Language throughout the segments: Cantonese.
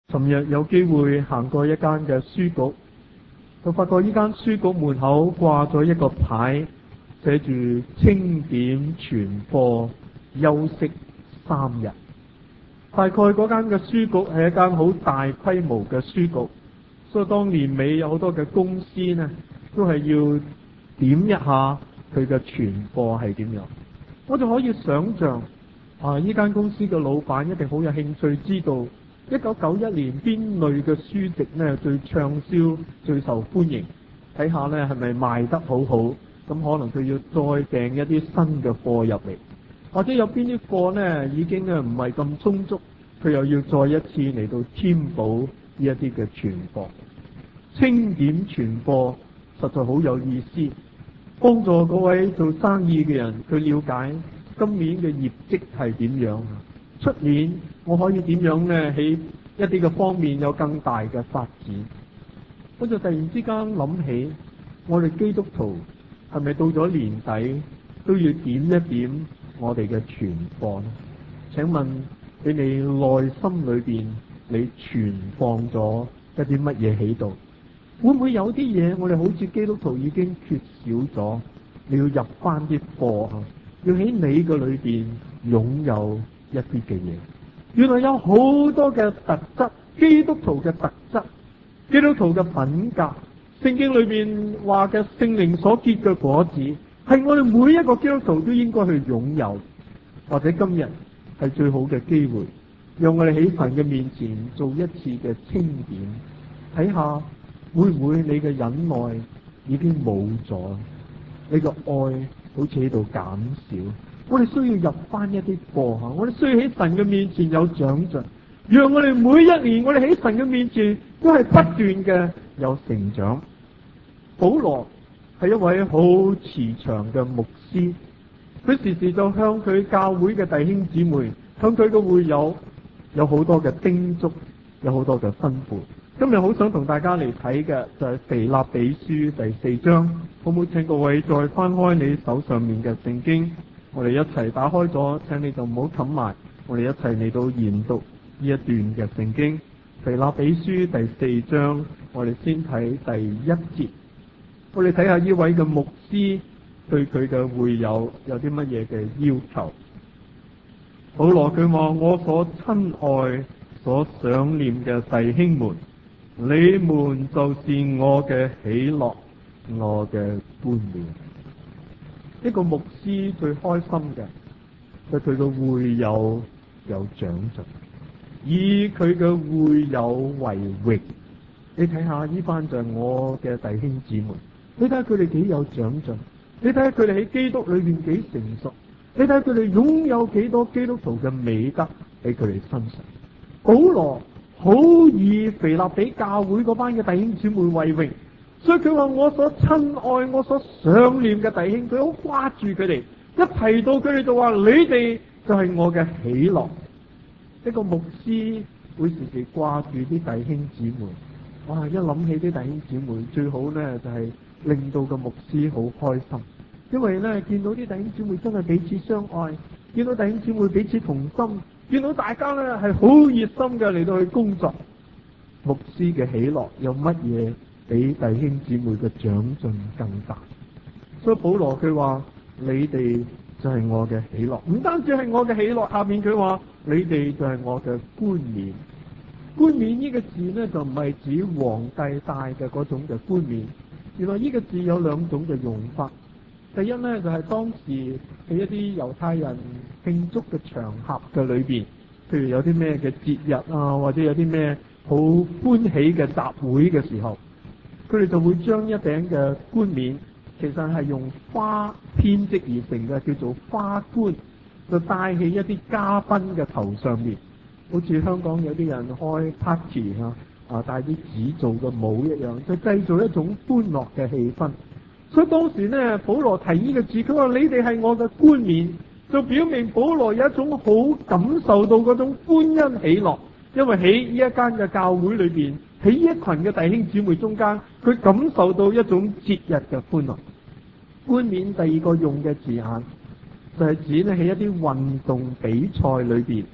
尋日有機會行過一間嘅書局，就發覺呢間書局門口掛咗一個牌，寫住清點存貨，休息3日。大概嗰間嘅書局係一間好大規模嘅書局，所以當年尾有好多嘅公司呢，都係要點一下佢嘅存貨係點樣。我就可以想象呢間公司嘅老闆一定好有興趣知道1991年邊類嘅書籍呢最暢銷、最受歡迎，睇下呢係咪賣得好好，咁可能佢要再訂一啲新嘅貨入嚟，或者有邊啲貨呢已經呢唔係咁充足，佢又要再一次嚟到添補呢一啲嘅存貨。清點存貨實在好有意思，幫助各位做生意嘅人去了解今年嘅業績係點樣，出年我可以點樣呢喺一啲嘅方面有更大嘅發展。我就突然之間諗起，我哋基督徒係咪到咗年底都要點一點我哋嘅存貨呢？請問喺你內心裏邊，你存放咗一啲乜嘢喺度？會唔會有啲嘢我哋好似基督徒已經缺少咗？你要入翻啲貨，要喺你嘅裏邊擁有一啲嘅嘢。原來有好多嘅特質，基督徒嘅特質，基督徒嘅品格，聖經裏邊話嘅聖靈所結嘅果子，係我哋每一個基督徒都應該去擁有。或者今日係最好嘅機會，讓我哋喺神嘅面前做一次嘅清點，睇下會唔會你嘅忍耐已經冇咗，你嘅愛好似喺度減少。我哋需要入翻一啲貨，我哋需要喺神嘅面前有長進，讓我哋每一年我哋喺神嘅面前都係不斷嘅有成長。保羅係一位好慈祥嘅牧師，佢時時就向佢教會嘅弟兄姊妹，向佢嘅會友有好多嘅叮囑，有好多嘅吩咐。今日好想同大家嚟睇嘅就係腓立比書第4章，好唔好？請各位再翻開你手上面嘅聖經，我哋一齊打開咗，請你就唔好冚埋，我哋一齊嚟到研讀呢一段嘅聖經。腓立比書第4章，我哋先睇第1節，我哋睇下呢位嘅牧師對佢嘅會友有啲乜嘢嘅要求。保羅佢話：我所親愛、所想念嘅弟兄們，你們就是我嘅喜樂，我嘅冠冕。一個牧師最開心嘅，就佢嘅會友有長進，以佢嘅會友為榮。你睇下呢班就係我嘅弟兄姊妹，你睇下佢哋幾有長進，你睇下佢哋喺基督裏邊幾成熟，你睇下佢哋擁有幾多基督徒嘅美德喺佢哋身上。保羅好以腓立比教會嗰班嘅弟兄姊妹為榮，所以佢話：我所親愛、我所想念嘅弟兄，佢好掛住佢哋。一提到佢哋就話：你哋就係我嘅喜樂。一個牧師會時時掛住啲弟兄姊妹。哇！一諗起啲弟兄姊妹，最好呢就係令到個牧師好開心，因為呢見到啲弟兄姊妹真係彼此相愛，見到弟兄姊妹彼此同心，見到大家呢係好熱心嘅嚟到去工作。牧師嘅喜樂有乜嘢比弟兄姊妹嘅長進更大？所以保羅佢話：你哋就係我嘅喜樂，唔單止係我嘅喜樂，下面佢話你哋就係我嘅冠冕。冠冕呢個字呢，就唔係指皇帝戴嘅嗰種嘅冠冕，原來呢個字有兩種嘅用法。第一呢，就係當時喺一啲猶太人慶祝嘅場合嘅裏邊，譬如有啲咩嘅節日啊，或者有啲咩好歡喜嘅集會嘅時候，佢哋就會將一頂嘅冠冕，其實係用花編織而成嘅，叫做花冠，就戴喺一啲嘉賓嘅頭上面。好似香港有啲人開 party 戴啲紙做嘅帽一樣，就製造一種歡樂嘅氣氛。所以當時呢，保羅提呢個字，佢話你哋係我嘅冠冕，就表明保羅有一種好感受到嗰種歡欣喜樂，因為喺呢一間嘅教會裏邊，喺一群嘅弟兄姊妹中間，佢感受到一種節日嘅歡樂。冠冕第二個用嘅字眼就係指呢喺一啲運動比賽裏邊。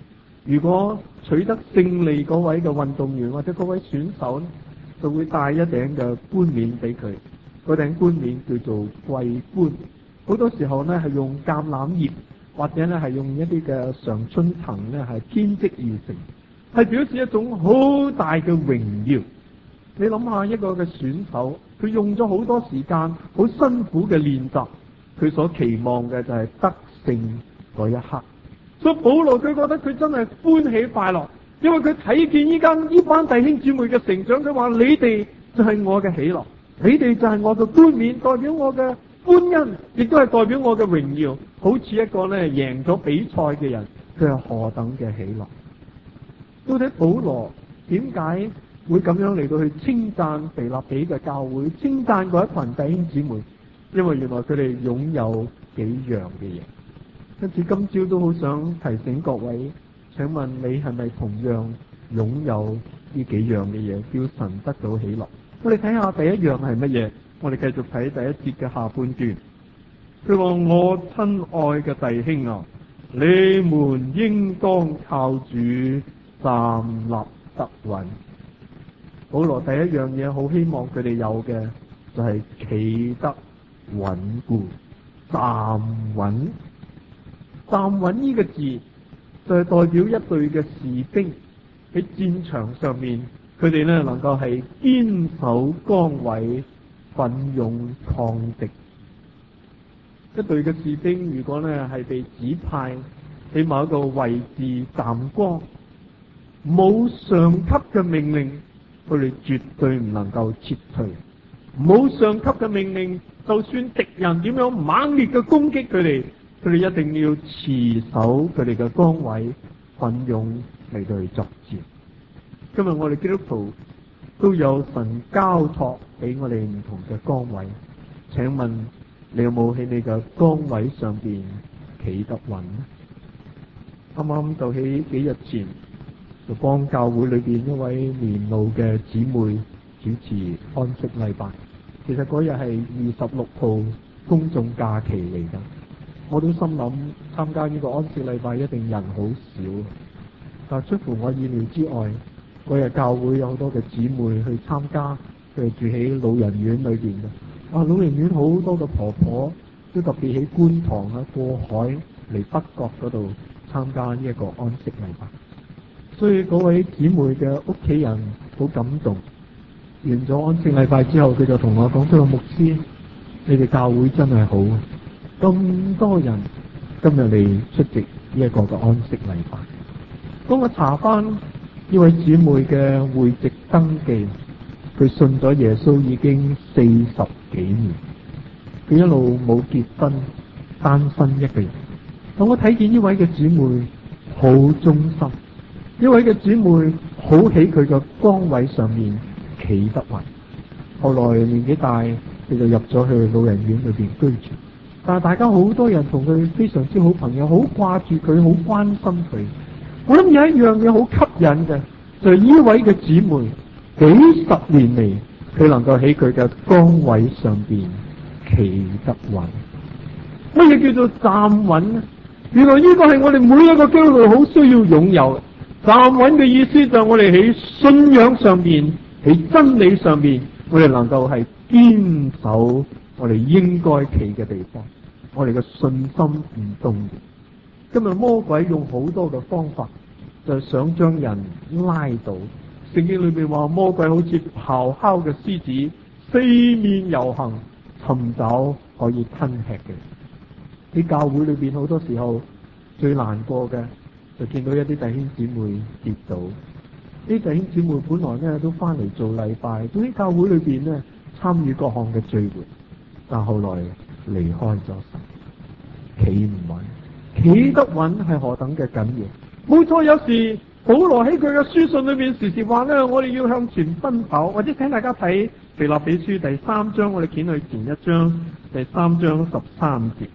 如果取得勝利嗰位嘅運動員或者嗰位選手呢，就會戴一頂嘅冠冕俾佢。嗰頂冠冕叫做桂冠，好多時候呢係用橄欖葉或者呢係用一啲嘅常春藤呢係編織而成，係表示一種好大嘅榮耀。你諗下一個嘅選手，佢用咗好多時間，好辛苦嘅練習，佢所期望嘅就係得勝嗰一刻。所以保羅佢覺得佢真係歡喜快樂，因為佢睇見呢班弟兄姊妹嘅成長，佢話你哋就係我嘅喜樂，你哋就係我嘅冠冕，代表我嘅歡欣，亦都係代表我嘅榮耀。好似一個咧贏咗比賽嘅人，佢係何等嘅喜樂。到底保羅點解會咁樣嚟到去稱讚腓立比嘅教會，稱讚嗰一群弟兄姊妹？因為原來佢哋擁有幾樣嘅嘢。因此今朝都好想提醒各位，請問你係咪同樣擁有呢幾樣嘅嘢，叫神得到喜樂？我哋睇下第一樣係乜嘢？我哋繼續睇第一節嘅下半段。佢話：我親愛嘅弟兄啊，你們應當靠主站立得穩。保羅第一樣嘢好希望佢哋有嘅就係企得穩固，站穩。站穩呢個字就係代表一隊嘅士兵喺戰場上面，佢哋呢能夠係堅守崗位，奮勇抗敵。一隊嘅士兵如果呢係被指派喺某一個位置站崗，冇上級嘅命令，佢哋絕對唔能夠撤退。冇上級嘅命令，就算敵人點樣猛烈嘅攻擊佢哋一定要持守佢哋嘅崗位，奮勇嚟到去作戰。今日我哋基督徒都有神交託俾我哋唔同嘅崗位，請問你有冇喺你嘅崗位上邊企得穩呢？啱啱就喺幾日前就幫教會裏邊一位年老嘅姊妹主持安息禮拜。其實嗰日係26號公眾假期嚟㗎。我都心諗參加呢個安息禮拜一定人好少，但出乎我意料之外，嗰日教會有好多嘅姊妹去參加，佢哋住喺老人院裏邊嘅。老人院好多嘅婆婆都特別喺觀塘過海嚟北角嗰度參加呢一個安息禮拜，所以嗰位姊妹嘅屋企人好感動。完咗安息禮拜之後，佢就同我講：佢話牧師，你哋教會真係好，咁多人今日嚟出席呢一個嘅安息禮拜。當我查翻呢位姊妹嘅會籍登記，佢信咗耶穌已經40幾年，佢一路冇結婚，單身一個人。當我睇見呢位嘅姊妹好忠心，呢位嘅姊妹好喺佢嘅崗位上面企得穩。後來年紀大，佢就入咗去老人院裏邊居住。但係大家好多人同佢非常之好朋友，好掛住佢，好關心佢。我諗有一樣嘢好吸引嘅，就係呢位嘅姊妹幾十年嚟，佢能夠喺佢嘅崗位上邊企得穩。乜嘢叫做站穩呢？原來呢個係我哋每一個基督徒好需要擁有。站穩嘅意思就係我哋喺信仰上邊，喺真理上邊，我哋能夠係堅守我哋應該企嘅地方，我哋嘅信心唔動搖。今日魔鬼用好多嘅方法，就係想將人拉倒。聖經裏邊話魔鬼好似咆哮嘅獅子，四面遊行，尋找可以吞吃嘅。喺教會裏邊好多時候最難過嘅，就見到一啲弟兄姊妹跌倒。啲弟兄姊妹本來呢都翻嚟做禮拜，都喺教會裏邊呢參與各項嘅聚會，但後來離開咗神，企唔穩。企得穩係何等嘅緊要？冇錯，有時保羅喺佢嘅書信裏邊時時話呢，我哋要向前奔跑。或者請大家睇腓立比書第3章，我哋捲去前一章第3章13節。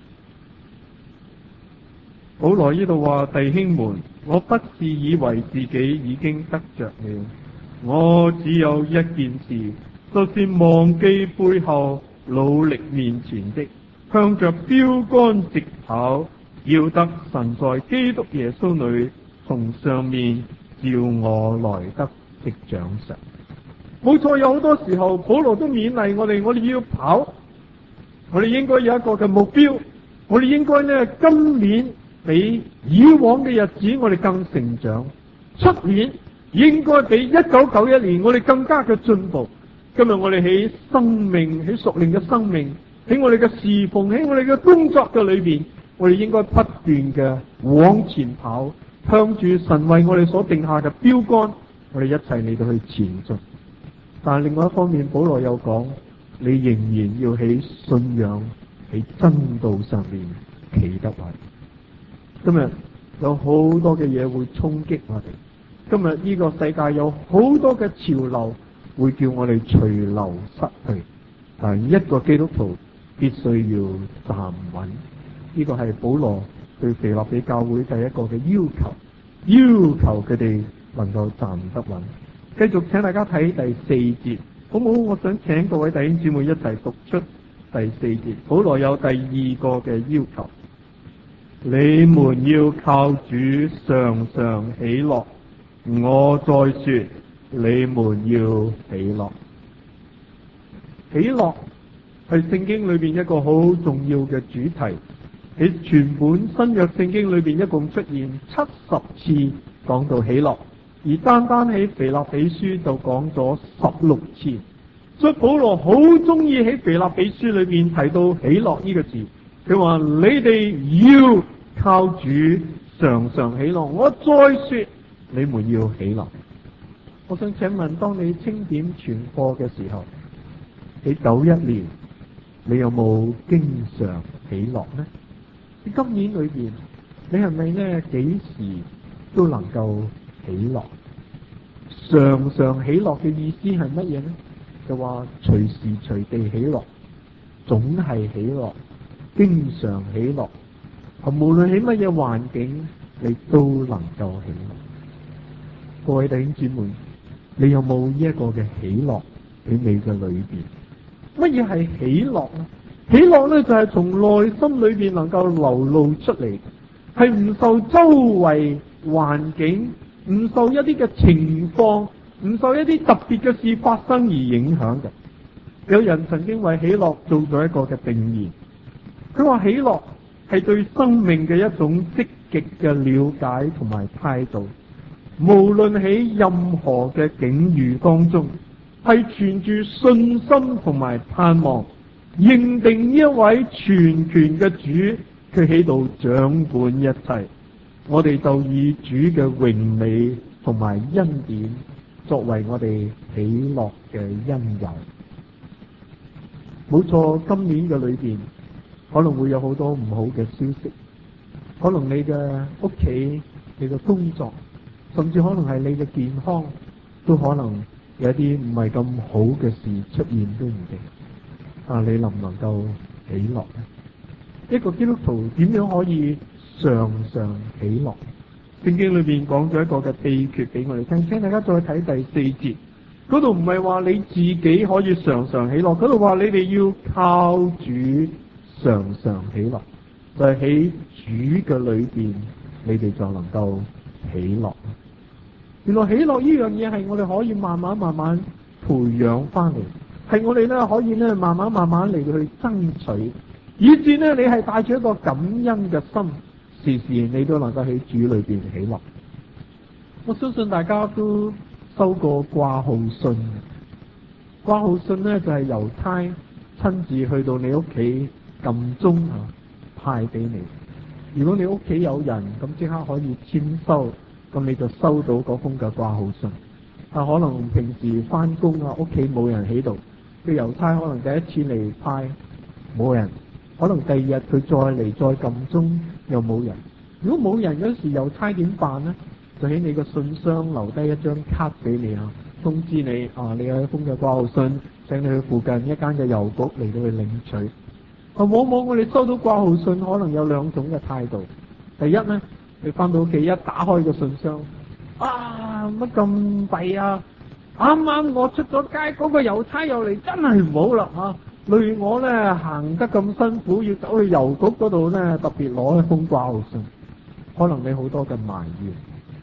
保羅呢度話：弟兄們，我不是以為自己已經得着了，我只有一件事，就是忘記背後，努力面前的，向着標竿直跑，要得神在基督耶穌裏從上面召我來得的獎賞。冇錯，有好多時候保羅都勉勵我哋要跑，我哋應該有一個嘅目標，我哋應該呢今年比以往嘅日子我哋更成長，出年應該比1991年我哋更加嘅進步。今日我哋喺生命，喺屬靈嘅生命，喺我哋嘅侍奉，喺我哋嘅工作嘅裏邊，我哋應該不斷嘅往前跑，向住神為我哋所定下嘅標杆，我哋一齊嚟到去前進。但係另外一方面，保羅又講，你仍然要喺信仰、喺真道上面企得穩。今日有好多嘅嘢會衝擊我哋，今日呢個世界有好多嘅潮流會叫我哋隨流失去，但係一個基督徒必須要站穩。呢個係保羅對腓立比教會第一個嘅要求，要求佢哋能夠站得穩。繼續請大家睇第4節，好唔好？我想請各位弟兄姊妹一齊讀出第4節。保羅有第2個嘅要求，你們要靠主常常喜樂。我再說，你們要喜樂。喜樂係聖經裏邊一個好重要嘅主題，喺全本新約聖經裏邊一共出現70次講到喜樂。而單單喺腓立比書就講咗16次，所以保羅好中意喺腓立比書裏面提到喜樂呢個字。佢話你哋要靠主常常喜樂。我再說，你們要喜樂。我想請問，當你清點存貨嘅時候，喺91年，你有冇經常喜樂呢？喺今年裏邊，你係咪呢幾時都能夠喜樂？常常喜樂嘅意思係乜嘢呢？就話隨時隨地喜樂，總係喜樂，經常喜樂，無論喺乜嘢環境，你都能夠喜樂。各位弟兄姊妹，你有冇呢一個嘅喜樂喺你嘅裏邊？乜嘢係喜樂呢？喜樂呢，就係從內心裏邊能夠流露出嚟，係唔受周圍環境，唔受一啲嘅情況，唔受一啲特別嘅事發生而影響嘅。有人曾經為喜樂做咗一個嘅定義，佢話喜樂係對生命嘅一種積極嘅了解同埋態度，無論喺任何嘅境遇當中，係存住信心同埋盼望，認定呢一位全權嘅主，佢喺度掌管一切。我哋就以主嘅榮美同埋恩典作為我哋喜樂嘅因由。冇錯，今年嘅裏邊可能會有好多唔好嘅消息，可能你嘅屋企、你嘅工作，甚至可能係你嘅健康，都可能有一啲唔係咁好嘅事出現都唔定。你能唔能夠喜樂呢？一個基督徒點樣可以常常喜樂？聖經裏邊講咗一個嘅秘訣俾我哋聽，請大家再睇第4節，嗰度唔係話你自己可以常常喜樂，嗰度話你哋要靠主常常喜樂，就係喺主嘅裏邊，你哋就能夠喜樂。原來喜樂呢樣嘢係我哋可以慢慢培養翻嚟，係我哋咧可以咧慢慢嚟去爭取，以至呢，你係帶住一個感恩嘅心，時時你都能夠喺主裏邊喜樂。我相信大家都收過掛號信，掛號信呢，就係郵差親自去到你屋企撳鐘派俾你。如果你屋企有人，咁即刻可以簽收，咁你就收到嗰封嘅掛號信。但可能平時翻工屋企冇人喺度，個郵差可能第一次嚟派冇人，可能第二日佢再嚟再撳鐘又冇人。如果冇人嗰時，郵差點辦呢？就喺你個信箱留低一張卡俾你通知你你有一封嘅掛號信，請你去附近一間嘅郵局嚟到去領取。往往我哋收到掛號信，可能有兩種嘅態度。第一呢，你翻到屋企一打開個信箱，乜咁弊啊！啱啱我出咗街，嗰個郵差又嚟，真係唔好啦累我呢行得咁辛苦，要走去郵局嗰度呢，特別攞一封掛號信。可能你好多嘅埋怨，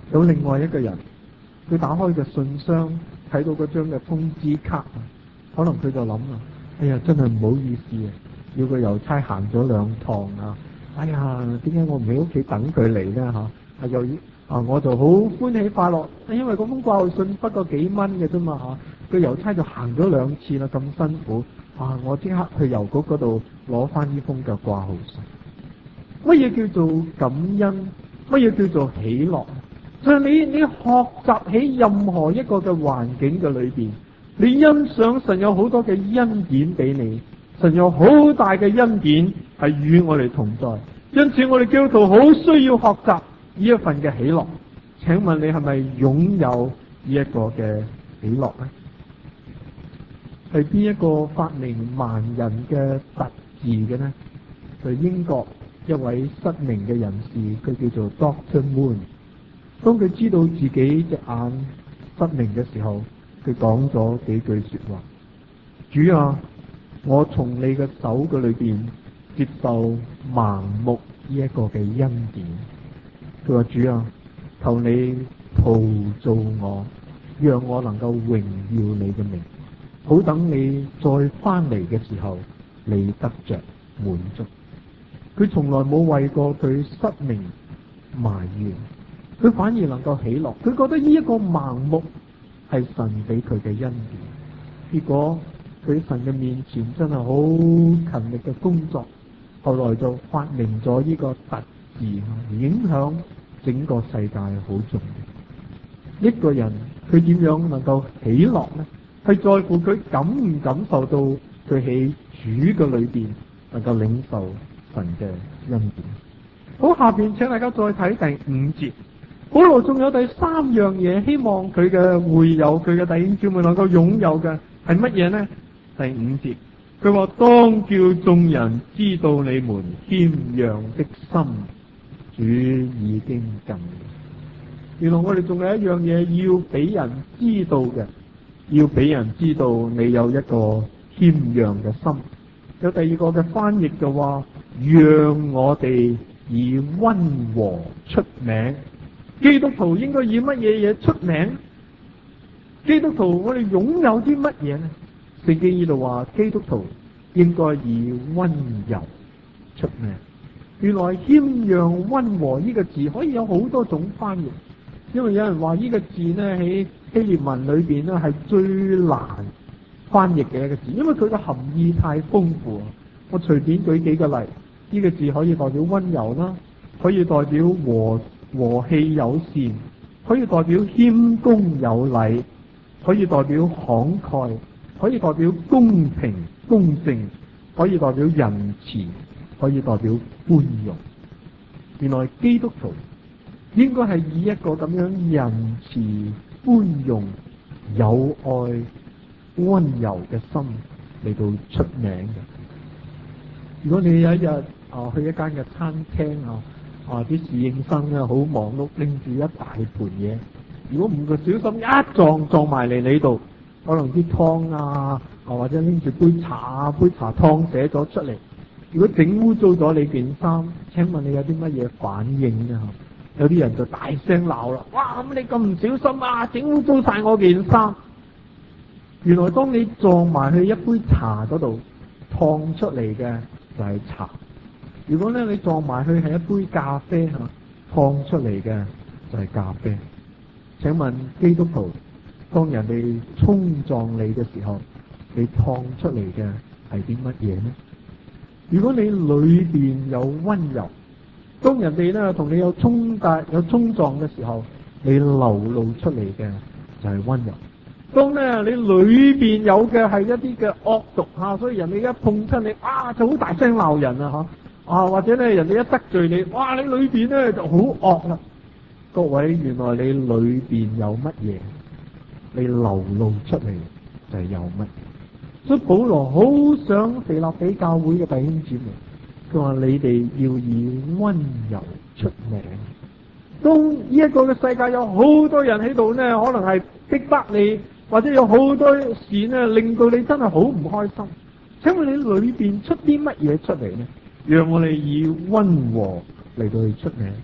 有另外一個人，佢打開個信箱，睇到嗰張嘅通知卡，可能佢就諗啦：哎呀，真係唔好意思啊，要個郵差行咗2趟啊！哎呀，點解我唔喺屋企等佢嚟呢？嚇，我就好歡喜快樂，因為嗰封掛號信不過幾蚊嘅啫嘛嚇，個郵差就行咗2次啦，咁辛苦啊！我即刻去郵局嗰度攞翻呢封嘅掛號信。乜嘢叫做感恩？乜嘢叫做喜樂？就係你學習喺任何一個嘅環境嘅裏邊，你欣賞神有好多嘅恩典俾你，神有好大嘅恩典係與我哋同在，因此我哋基督徒好需要學習呢一份嘅喜樂。請問你係咪擁有呢一個嘅喜樂呢？係邊一個發明盲人嘅特字嘅呢？係英國一位失明嘅人士，佢叫做 Dr. Moon。當佢知道自己隻眼失明嘅時候，佢講咗幾句說話：主啊，我從你嘅手嘅裏邊接受盲目呢一個嘅恩典。佢話：主啊，求你陶造我，讓我能夠榮耀你嘅名，好等你再翻嚟嘅時候，你得着滿足。佢從來冇為過佢失明埋怨，佢反而能夠喜樂。佢覺得呢一個盲目係神俾佢嘅恩典。結果佢喺神嘅面前真係好勤力嘅工作，後來就發明咗呢個特字，影響整個世界好重要。一個人佢點樣能夠喜樂呢？係在乎佢感唔感受到佢喺主嘅裏邊能夠領受神嘅恩典。好，下邊請大家再睇第5節。保羅仲有第3樣嘢，希望佢嘅會友、佢嘅弟兄姊妹能夠擁有嘅係乜嘢呢？第5節，佢話：當叫眾人知道你們謙讓的心，主已經近。原來我哋仲有一樣嘢要俾人知道嘅，要俾人知道你有一個謙讓嘅心。有第2個嘅翻譯就話：讓我哋以溫和出名。基督徒應該以乜嘢嘢出名？基督徒我哋擁有啲乜嘢呢？聖經呢度話基督徒應該以溫柔出名。原來謙讓溫和呢個字可以有好多種翻譯，因為有人話呢個字呢喺希臘文裏邊呢係最難翻譯嘅一個字，因為佢嘅含義太豐富。我隨便舉幾個例，呢個字可以代表溫柔啦，可以代表和氣友善，可以代表謙恭有禮，可以代表慷慨，可以代表公平公正，可以代表仁慈，可以代表寬容。原來基督徒應該係以一個咁樣仁慈、寬容、有愛、溫柔嘅心嚟到出名嘅。如果你有一日去一間嘅餐廳啲侍應生咧好忙碌，拎住一大盤嘢，如果唔個小心一撞埋嚟你度，可能啲湯或者拎住杯茶湯瀉咗出嚟，如果整污糟咗你件衫，請問你有啲乜嘢反應呢？有啲人就大聲鬧啦！哇，咁你咁唔小心整污糟晒我件衫！原來當你撞埋去一杯茶嗰度，燙出嚟嘅就係茶。如果咧你撞埋去係一杯咖啡燙出嚟嘅就係咖啡。請問基督徒，當人哋衝撞你嘅時候，你燙出嚟嘅係啲乜嘢呢？如果你裏邊有溫柔，當人哋咧同你有衝突、有衝撞嘅時候，你流露出嚟嘅就係溫柔。當咧你裏邊有嘅係一啲嘅惡毒所以人哋一碰親你就好大聲鬧人或者咧人哋一得罪你，你裏邊咧就好惡啦。各位，原來你裏邊有乜嘢，你流露出嚟就係有乜。所以保羅好想腓立比教會嘅弟兄姊妹，佢話你哋要以溫柔出名。當呢一個嘅世界有好多人喺度呢，可能係逼迫你，或者有好多事呢令到你真係好唔開心。請問你裏邊出啲乜嘢出嚟呢？讓我哋以溫和嚟到去出名。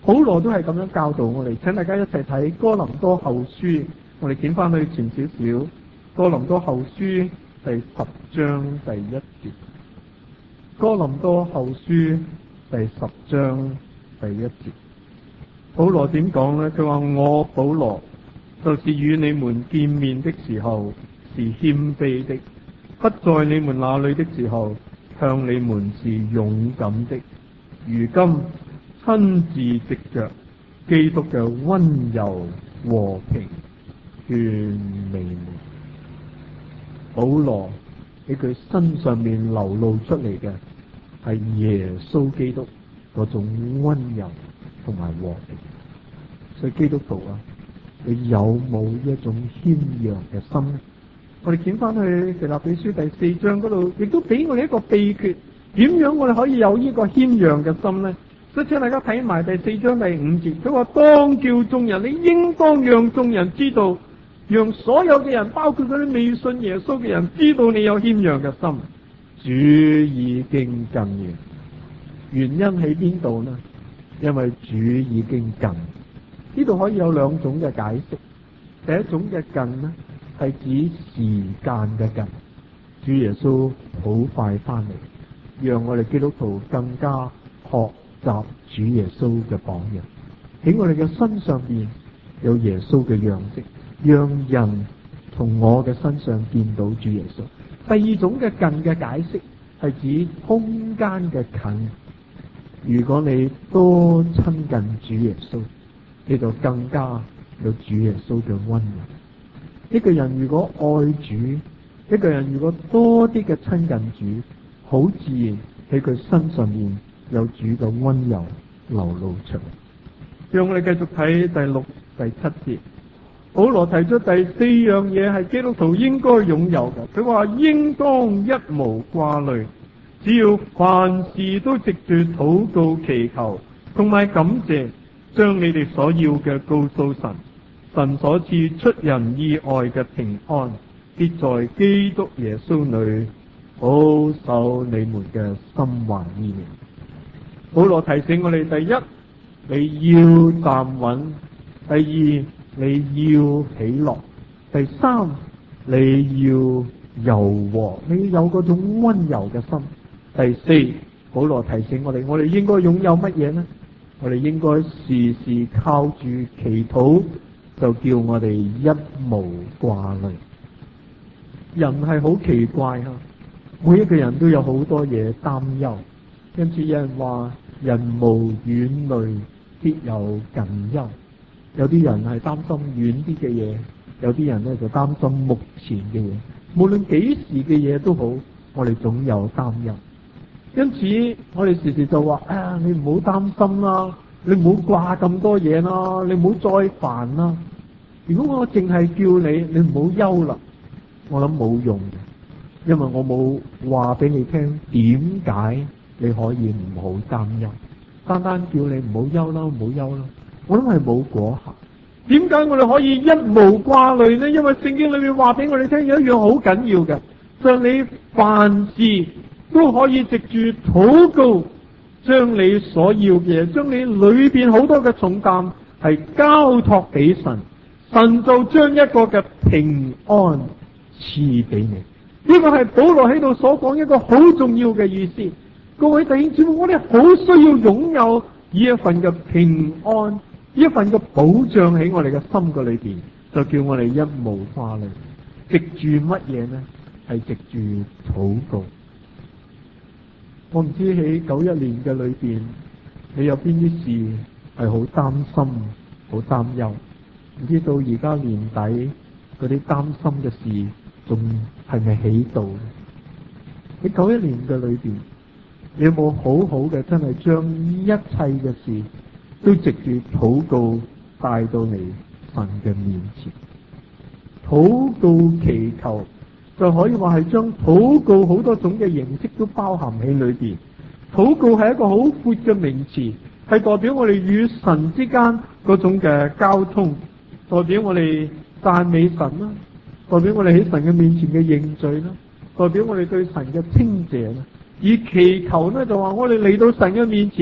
保羅都係咁樣教導我哋。請大家一齊睇哥林多後書，我哋捲翻去前少少，哥林多後書第10章第1節。哥林多後書第10章第1節，保羅點講呢？佢話我保羅就是與你們見面的時候是謙卑的，不在你們那裏的時候向你們是勇敢的，如今親自藉着基督嘅溫柔和平勸你們。保羅喺佢身上面流露出嚟嘅係耶穌基督嗰種溫柔同埋和平。所以基督徒啊，你有冇一種謙讓嘅心？我哋轉翻去腓立比書第4章嗰度，亦都俾我哋一個秘訣，點樣我哋可以有呢個謙讓嘅心呢？所以請大家睇埋第4章第5節，佢話當叫眾人，你應當讓眾人知道，讓所有嘅人，包括嗰啲未信耶穌嘅人，知道你有謙讓嘅心。主已經近了，原因喺邊度呢？因為主已經近。呢度可以有兩種嘅解釋。第一種嘅近呢，係指時間嘅近，主耶穌好快翻嚟，讓我哋基督徒更加學習主耶穌嘅榜樣，喺我哋嘅身上邊有耶穌嘅樣式，讓人從我嘅身上見到主耶穌。第二種嘅近嘅解釋係指空間嘅近，如果你多親近主耶穌，你就更加有主耶穌嘅溫柔。一個人如果愛主，一個人如果多啲嘅親近主，好自然喺佢身上面有主嘅溫柔流露出嚟。讓我哋繼續睇第6、第7節。保羅提出第4樣嘢係基督徒應該擁有嘅。佢話應當一無掛慮，只要凡事都藉住禱告祈求同埋感謝，將你哋所要嘅告訴神。神所賜出人意外嘅平安，必在基督耶穌裏保守你們嘅心懷意念。保羅提醒我哋：第一，你要站穩；第二，你要喜樂；第三，你要柔和，你要有嗰種溫柔嘅心。第四，保羅提醒我哋應該擁有乜嘢呢？我哋應該時時靠住祈禱，就叫我哋一無掛慮。人係好奇怪啊，每一個人都有好多嘢擔憂，因此有人話人無遠慮，必有近憂。有啲人係擔心遠啲嘅嘢，有啲人咧就擔心目前嘅嘢。無論幾時嘅嘢都好，我哋總有擔憂。因此我哋時時就話：你唔好擔心啦，你唔好掛咁多嘢啦，你唔好再煩啦。如果我淨係叫你唔好憂啦，我諗冇用嘅，因為我冇話俾你聽點解你可以唔好擔憂。單單叫你唔好憂啦，唔好憂啦，我諗係冇果效。點解我哋可以一無掛慮呢？因為聖經裏面話俾我哋聽有一樣好緊要嘅，就係你凡事都可以藉住禱告，將你所要嘅嘢，將你裏邊好多嘅重擔係交託俾神，神就將一個嘅平安賜俾你。呢個係保羅喺度所講一個好重要嘅意思。各位弟兄姊妹，我哋好需要擁有呢一份嘅平安，呢一份嘅保障喺我哋嘅心嘅裏邊，就叫我哋一無掛慮。藉住乜嘢呢？係藉住禱告。我唔知喺91年嘅裏邊，你有邊啲事係好擔心、好擔憂？唔知到而家年底嗰啲擔心嘅事，仲係咪喺度？喺91年嘅裏邊，你有冇好好嘅真係將一切嘅事都藉住禱告帶到嚟神嘅面前？禱告祈求就可以話係將禱告好多種嘅形式都包含喺裏邊。禱告係一個好闊嘅名詞，係代表我哋與神之間嗰種嘅交通，代表我哋讚美神啦，代表我哋喺神嘅面前嘅認罪啦，代表我哋對神嘅稱謝啦。而祈求呢，就話我哋嚟到神嘅面前，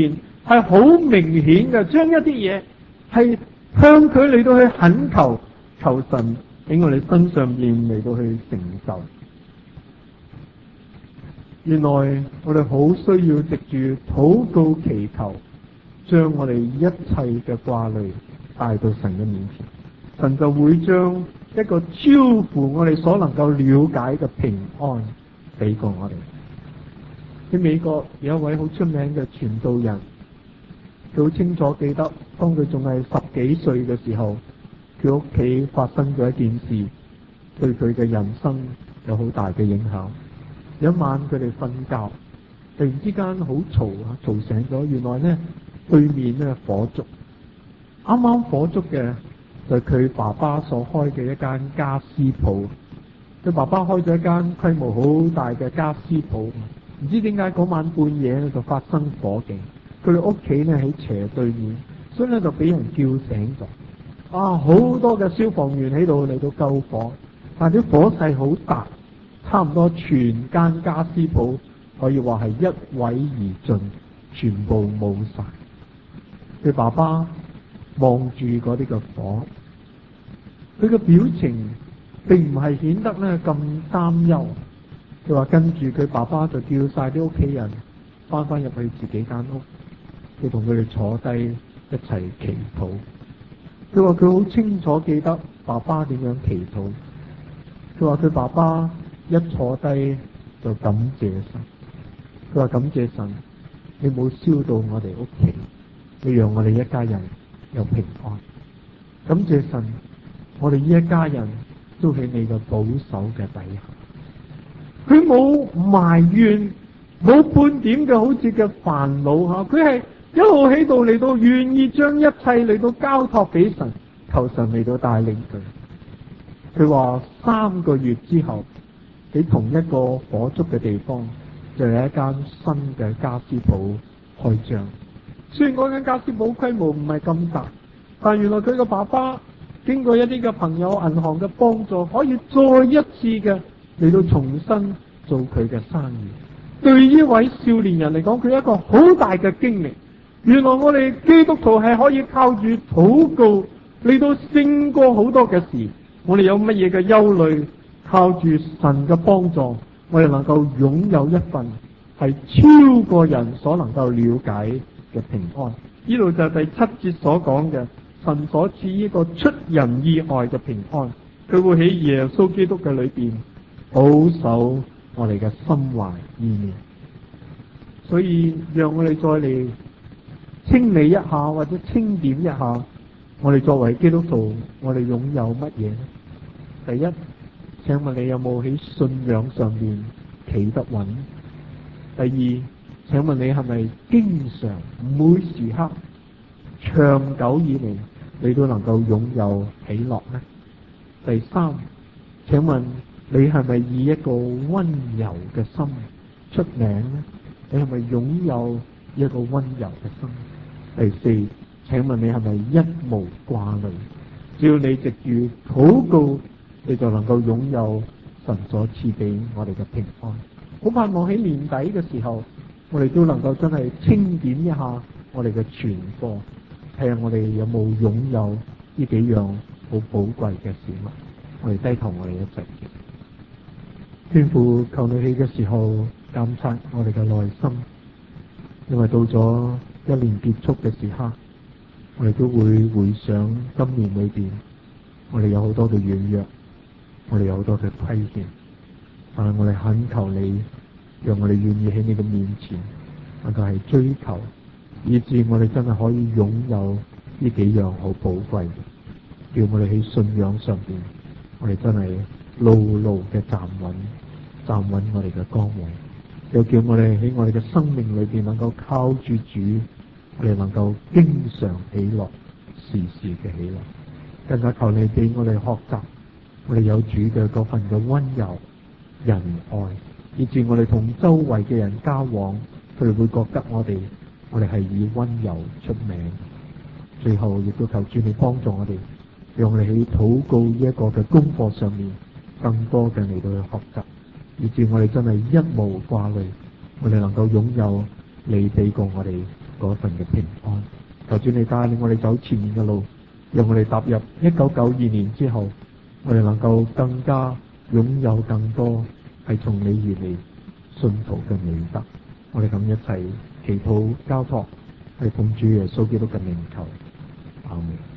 係好明顯嘅，將一啲嘢係向佢嚟到去懇求，求神喺我哋身上面嚟到去成就。原來我哋好需要藉住禱告祈求，將我哋一切嘅掛慮帶到神嘅面前，神就會將一個超乎我哋所能夠了解嘅平安俾過我哋。喺美國有一位好出名嘅傳道人，佢好清楚記得，當佢仲係10幾歲嘅時候，佢屋企發生咗一件事，對佢嘅人生有好大嘅影響。有一晚佢哋瞓覺，突然之間好嘈啊，嘈醒咗。原來呢，對面呢火燭，啱啱火燭嘅就係佢爸爸所開嘅一間家私鋪。佢爸爸開咗一間規模好大嘅家私鋪，唔知點解嗰晚半夜呢就發生火警。佢哋屋企呢喺斜對面，所以呢就俾人叫醒咗。啊，好多嘅消防員喺度嚟到救火，但係啲火勢好大。差唔多全間家私鋪可以話係一毀而盡，全部冇晒。佢爸爸望住嗰啲嘅火，佢嘅表情並唔係顯得咧咁擔憂。佢話跟住佢爸爸就叫晒啲屋企人翻入去自己間屋，佢同佢哋坐低一齊祈禱。佢話佢好清楚記得爸爸點樣祈禱。佢話佢爸爸一坐低就感謝神，佢話感謝神，你冇燒到我哋屋企，你讓我哋一家人有平安。感謝神，我哋呢一家人都喺你嘅保守嘅底下。佢冇埋怨，冇半點嘅好似嘅煩惱吓，佢係一路喺度嚟到願意將一切嚟到交託俾神，求神嚟到帶領佢。佢話3個月之後，喺同一個火燭嘅地方，就有一間新嘅家私鋪開張。雖然嗰間家私鋪規模唔係咁大，但原來佢個爸爸經過一啲嘅朋友、銀行嘅幫助，可以再一次嘅嚟到重新做佢嘅生意。對呢位少年人嚟講，佢一個好大嘅經歷。原來我哋基督徒係可以靠住禱告嚟到勝過好多嘅事。我哋有乜嘢嘅憂慮，靠住神嘅幫助，我哋能夠擁有一份係超過人所能夠了解嘅平安。呢度就係第7節所講嘅，神所賜呢個出人意外嘅平安，佢會喺耶穌基督嘅裏邊保守我哋嘅心懷意念。所以讓我哋再嚟清理一下，或者清點一下，我哋作為基督徒，我哋擁有乜嘢呢？第一，請問你有冇喺信仰上面企得穩？第二，請問你係咪經常每時刻長久以嚟你都能夠擁有喜樂呢？第三，請問你係咪以一個溫柔嘅心出名呢？你係咪擁有一個溫柔嘅心？第四，請問你係咪一無掛慮？只要你藉住禱告，你就能夠擁有神所賜俾我哋嘅平安。好盼望喺年底嘅時候，我哋都能夠真係清點一下我哋嘅存貨，睇下我哋有冇擁有呢幾樣好寶貴嘅事物。我哋低頭，我哋一齊天父，求你喺嘅時候監察我哋嘅內心，因為到咗一年結束嘅時刻，我哋都會回想今年裏邊，我哋有好多嘅軟弱，我哋有好多嘅虧欠，但係我哋懇求你，讓我哋願意喺你嘅面前，能夠係追求，以致我哋真係可以擁有呢幾樣好寶貴嘅，叫我哋喺信仰上邊，我哋真係牢牢嘅站穩我哋嘅崗位，又叫我哋喺我哋嘅生命裏邊能夠靠住主，我哋能夠經常喜樂，時時嘅喜樂。更加求你俾我哋學習，我哋有主嘅嗰份嘅溫柔仁愛，以致我哋同周圍嘅人交往，佢哋會覺得我哋係以溫柔出名。最後亦都求主你幫助我哋，讓我哋喺禱告呢一個嘅功課上面，更多嘅嚟到去學習，以致我哋真係一無掛慮，我哋能夠擁有你俾過我哋嗰份嘅平安。求主你帶領我哋走前面嘅路，讓我哋踏入1992年之後，我哋能夠更加擁有更多係從你而嚟信徒嘅美德。我哋咁一齊祈禱交託，係奉主耶穌基督嘅名求，阿門。